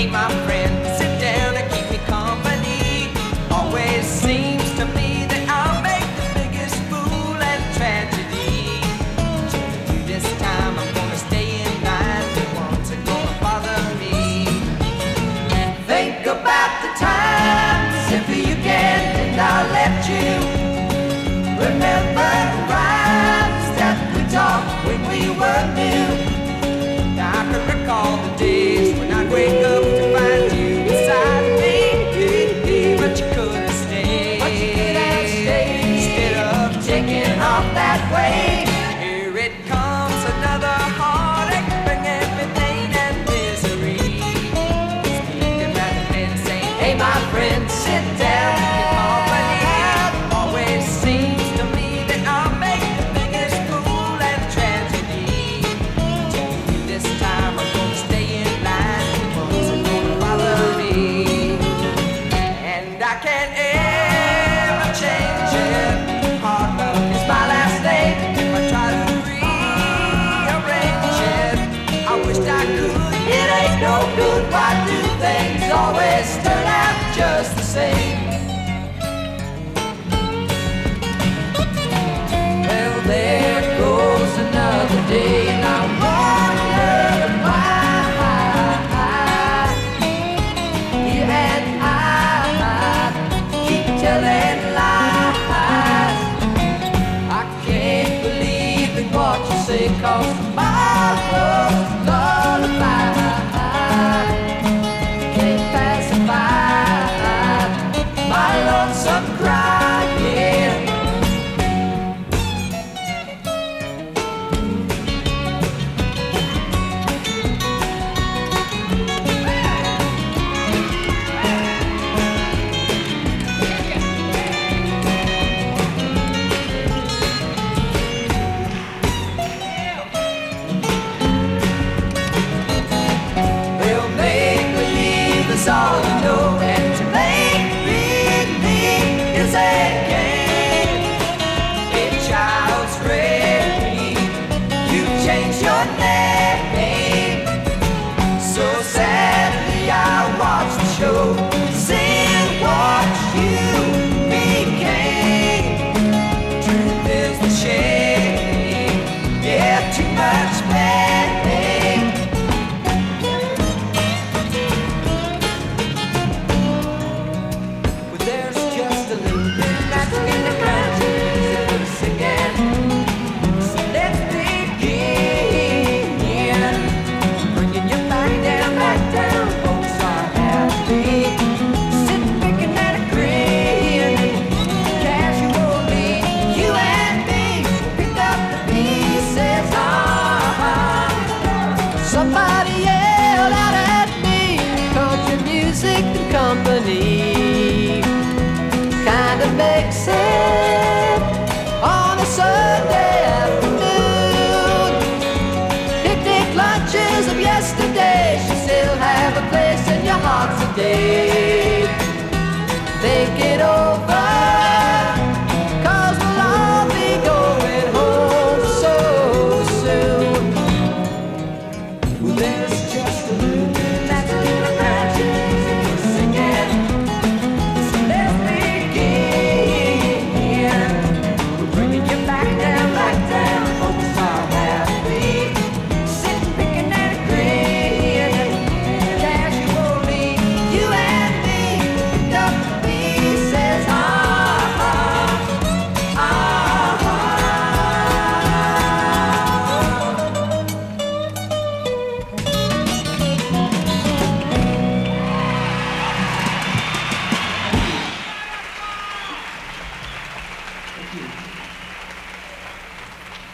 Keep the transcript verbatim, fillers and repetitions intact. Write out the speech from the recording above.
my friend, sit down and keep me company. Always seems to me that I'll make the biggest fool and tragedy. This time I'm gonna stay in line. The ones that gonna bother me. Think about the times if you can, and I'll let you remember the rhymes that we talked when we were new. Now I can recall the days when I'd wake up to find you beside me, but you couldn't stay. But you couldn't stay. Instead of taking off that way, here it comes, another heartache, bringing me pain and misery. Speaking back and saying, hey my friend, sit down, keep company. Always seems to me that I'll make the biggest fool and tragedy. This time I'm gonna stay in line. The ones that gonna bother me, and I can't ever change it. Hard luck is my last name. If I try to rearrange it, I wish I could. It ain't no good. Why do things always turn out just the same? Well, there goes another day, and I wonder why you and I keep telling lies. I can't believe in what you say, 'cause tomorrow's lullaby can't pacify my lonesome crying. They'll make believe it's all you know, and to make believe is a game. A child's play. You change your name. So sadly I watch the show, seeing what you became. Truth is the shame. Yeah, too much pain. Well, there's just a little bit of magic in the conscience again. So let's begin. Bringing you back down, back down. Folks are happy, sitting thinking and agreeing. Casually, you and me pick up the pieces. Ah, somebody yelled out at me, country music and company kind of makes sense on a Sunday afternoon. Picnic lunches of yesterday should still have a place in your heart today.